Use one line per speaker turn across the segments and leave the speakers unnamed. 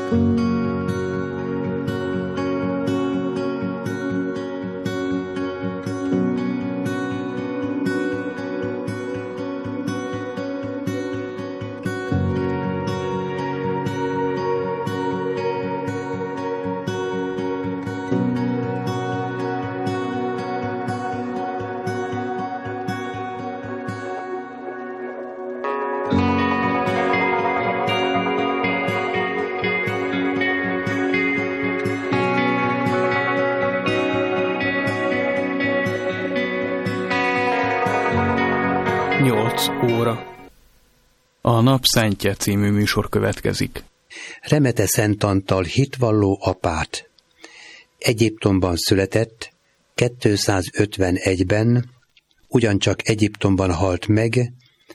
óra. A Nap Szentje című műsor következik.
Remete Szent Antal hitvalló apát. Egyiptomban született, 251-ben, ugyancsak Egyiptomban halt meg,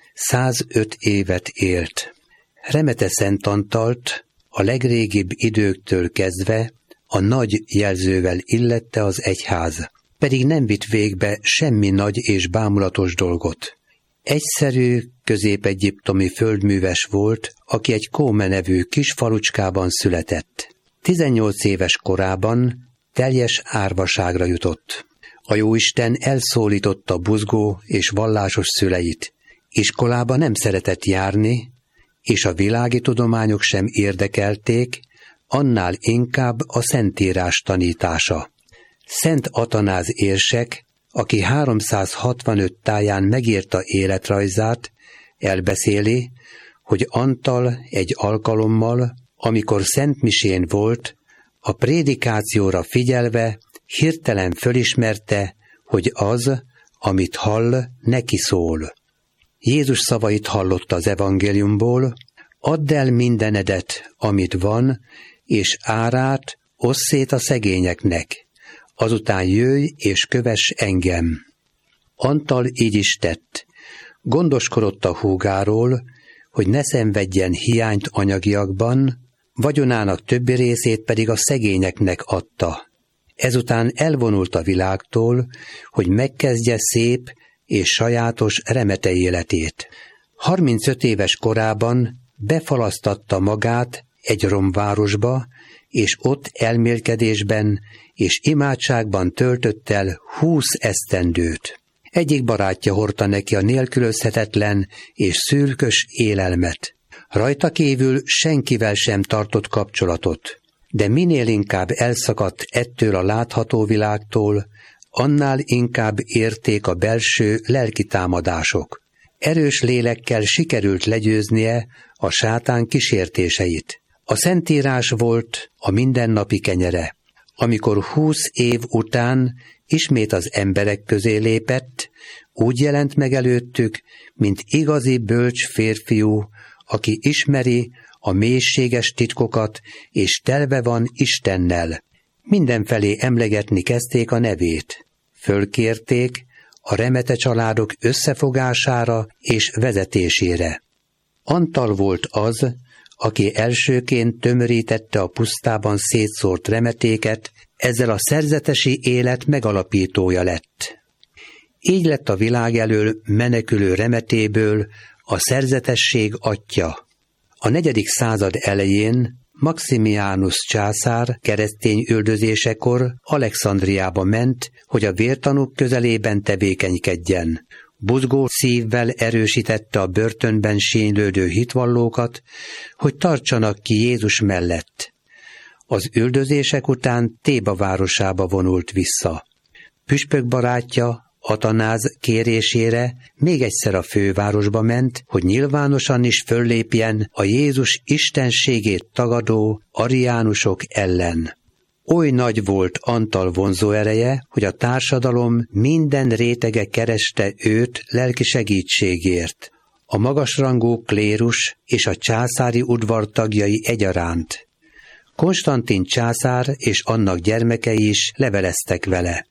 105 évet élt. Remete Szent Antalt a legrégibb időktől kezdve a nagy jelzővel illette az egyház, pedig nem vitt végbe semmi nagy és bámulatos dolgot. Egyszerű, közép-egyiptomi földműves volt, aki egy Kóme nevű kis falucskában született. 18 éves korában teljes árvaságra jutott. A Jóisten elszólította buzgó és vallásos szüleit. Iskolába nem szeretett járni, és a világi tudományok sem érdekelték, annál inkább a Szentírás tanítása. Szent Atanáz érsek, aki 365 táján megírta életrajzát, elbeszéli, hogy Antal egy alkalommal, amikor szentmisén volt, a prédikációra figyelve hirtelen fölismerte, hogy az, amit hall, neki szól. Jézus szavait hallotta az evangéliumból: add el mindenedet, amit van, és árát osszd szét a szegényeknek. Azután jöjj és kövess engem. Antal így is tett. Gondoskodott a húgáról, hogy ne szenvedjen hiányt anyagiakban, vagyonának többi részét pedig a szegényeknek adta. Ezután elvonult a világtól, hogy megkezdje szép és sajátos remete életét. 35 éves korában befalasztatta magát egy romvárosba, és ott elmélkedésben és imádságban töltött el 20 esztendőt. Egyik barátja hordta neki a nélkülözhetetlen és szűkös élelmet. Rajta kívül senkivel sem tartott kapcsolatot, de minél inkább elszakadt ettől a látható világtól, annál inkább érték a belső lelki támadások. Erős lélekkel sikerült legyőznie a sátán kísértéseit. A Szentírás volt a mindennapi kenyere. Amikor 20 év után ismét az emberek közé lépett, úgy jelent meg előttük, mint igazi bölcs férfiú, aki ismeri a mélységes titkokat, és telve van Istennel. Mindenfelé emlegetni kezdték a nevét. Fölkérték a remete családok összefogására és vezetésére. Antal volt az, aki elsőként tömörítette a pusztában szétszórt remetéket, ezzel a szerzetesi élet megalapítója lett. Így lett a világ elől menekülő remetéből a szerzetesség atya. A 4. század elején Maximianus császár keresztény üldözésekor Alexandriába ment, hogy a vértanúk közelében tevékenykedjen. Buzgó szívvel erősítette a börtönben sínylődő hitvallókat, hogy tartsanak ki Jézus mellett. Az üldözések után Théba városába vonult vissza. Püspök barátja, Atanáz kérésére még egyszer a fővárosba ment, hogy nyilvánosan is föllépjen a Jézus istenségét tagadó ariánusok ellen. Oly nagy volt Antal vonzóereje, hogy a társadalom minden rétege kereste őt lelki segítségért. A magasrangú klérus és a császári udvar tagjai egyaránt. Konstantin császár és annak gyermekei is leveleztek vele.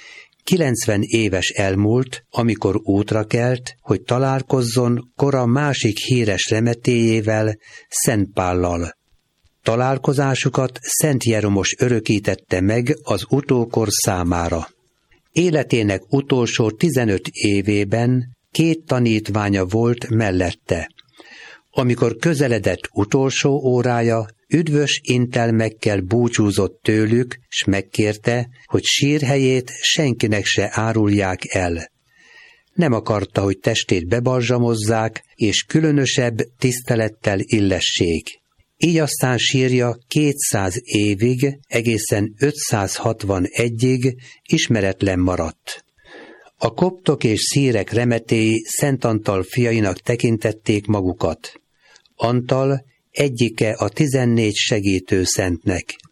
90 éves elmúlt, amikor útra kelt, hogy találkozzon kora másik híres remetéjével, Szent Pállal. Találkozásukat Szent Jeromos örökítette meg az utókor számára. Életének utolsó 15 évében 2 tanítványa volt mellette. Amikor közeledett utolsó órája, üdvös intelmekkel búcsúzott tőlük, s megkérte, hogy sírhelyét senkinek se árulják el. Nem akarta, hogy testét bebalzsamozzák, és különösebb tisztelettel illessék. Így aztán sírja 200 évig, egészen 561-ig ismeretlen maradt. A koptok és szírek remetéi Szent Antal fiainak tekintették magukat. Antal egyike a 14 segítő szentnek.